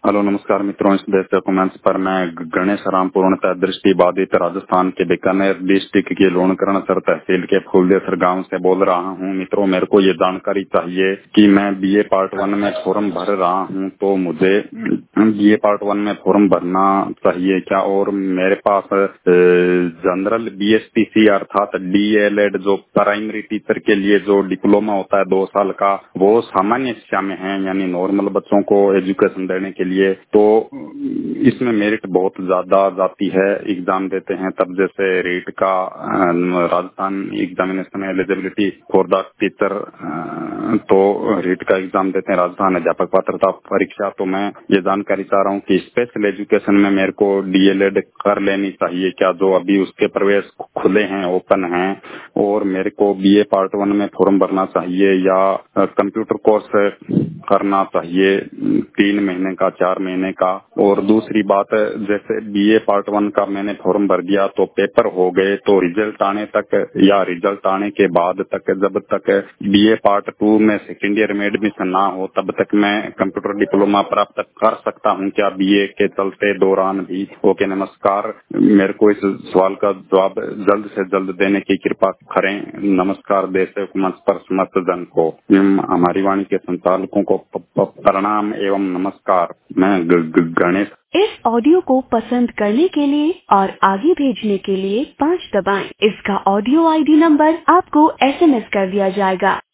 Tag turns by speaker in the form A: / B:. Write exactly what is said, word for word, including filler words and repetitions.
A: Hello नमस्कार मित्रों, इस देश के कमेंट्स पर मैं गणेश राम पूर्णतः दृष्टि बाधित राजस्थान के बीकानेर डिस्ट्रिक्ट के लोणकरण सर तहसील के फूलदेसर गांव से बोल रहा हूं। मित्रों, मेरे को ये जानकारी चाहिए कि मैं बीए पार्ट वन में फॉर्म भर रहा हूं, तो मुझे बीए पार्ट वन में फॉर्म भरना चाहिए क्या? और मेरे पास जनरल बीएसटीसी अर्थात डीएलएड जो प्राइमरी टीचर के लिए जो डिप्लोमा होता है दो साल का, वो सामान्य शिक्षा में है, यानी नॉर्मल बच्चों को एजुकेशन देने के लिए, तो इसमें मेरिट बहुत ज्यादा जाती है। एग्जाम देते हैं तब जैसे रेट का Rajasthan examination eligibility for the teacher, तो रेट का एग्जाम देते हैं राजस्थान अध्यापक पात्रता परीक्षा। तो मैं ये जानकारी चाह रहा हूँ कि स्पेशल एजुकेशन में मेरे को डीएलएड कर लेनी चाहिए क्या, जो अभी उसके प्रवेश खुले हैं, ओपन हैं, और मेरे को बीए पार्ट वन में फॉर्म भरना चाहिए या कंप्यूटर कोर्स करना चाहिए तीन महीने का, चार महीने का? और दूसरी बात, जैसे बीए पार्ट वन का मैंने फॉर्म भर दिया तो पेपर हो गए, तो रिजल्ट आने तक या रिजल्ट आने के बाद तक, जब तक बीए पार्ट टू में सेकेंड ईयर में एडमिशन ना हो, तब तक मैं कंप्यूटर डिप्लोमा प्राप्त कर सकता हूं क्या बीए के चलते दौरान भी? ओके, नमस्कार। मेरे को इस सवाल का जवाब जल्द से जल्द देने की कृपा करें। नमस्कार। देश मंच पर समस्त जन को, हमारी वाणी के संचालकों को प्रणाम एवं नमस्कार। मैं गणेश।
B: इस ऑडियो को पसंद करने के लिए और आगे भेजने के लिए पाँच दबाएं। इसका ऑडियो आईडी नंबर आपको एसएमएस कर दिया जाएगा।